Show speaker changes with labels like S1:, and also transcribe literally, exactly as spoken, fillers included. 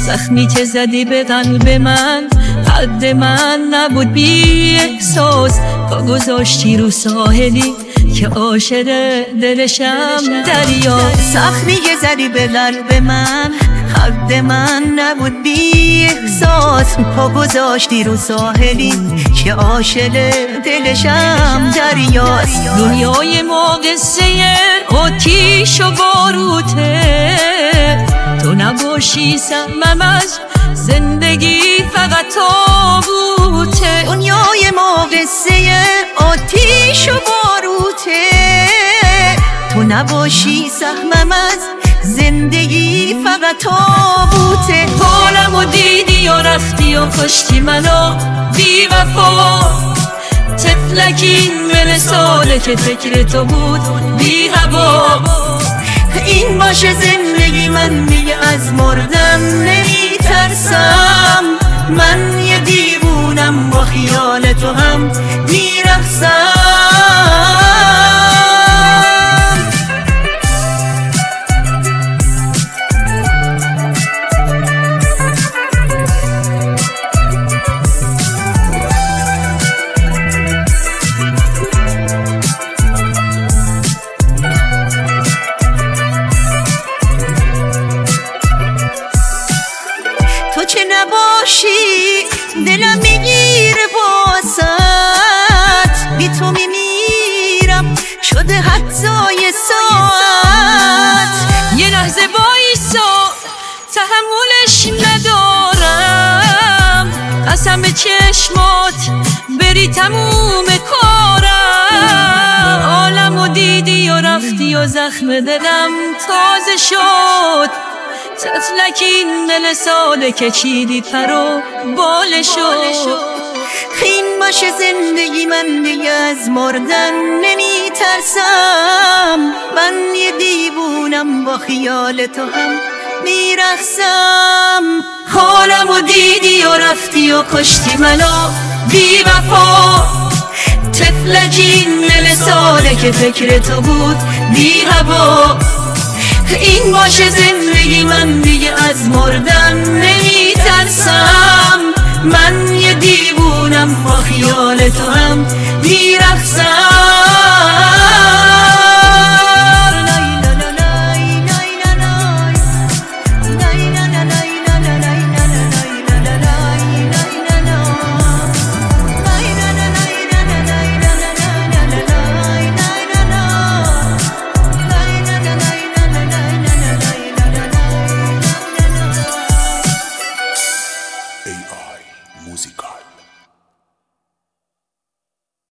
S1: زخمی که زدی به قلب من حد من نبود بی احساس. پا گذاشتی رو ساحلی که عاشق دلشم دریا.
S2: زخمی که زدی به قلب من حد من نبود بی احساس. پا گذاشتی رو ساحلی که عاشق دلشم دریاست.
S1: دنیای ما قصه آتیش و باروته، تو نباشی سهمم از زندگی فقط تابوته.
S2: دنیای ما قصه آتیش و باروته، تو نباشی سهمم از زندگی فقط تابوته.
S1: حالمو دیدی و رفتی و کشتی منو بی وفا. طفلک این من ساله که فکر تو بود بی هوا.
S2: این باشه زندگی من دیگه از مردن نمی ترسم. من یه دیوونم با خیال تو هم می رقصم. تو چه نباشی دلم میگیره واسط. بی تو میمیرم شده حتی ساعت.
S1: یه لحظه وایسا تحملش ندارم. قسم به چشمات بری تموم کارم. عالمو دیدی و رفتی و زخم دلم تازه شد. طفلک این دل ساده که چیدی پر و بالشو.
S2: این باشه زندگی من دیگه از مردن نمی ترسم. من یه دیوونم با خیال تو هم می رقصم.
S1: حالمو دیدی و رفتی و کشتی منو بی وفا. طفلک این دل ساده که فکر تو بود بی هوا. این باشه زندگی من دیگه از مردن نمی ترسم. من یه دیوونم با خیال تو هم می
S3: Música.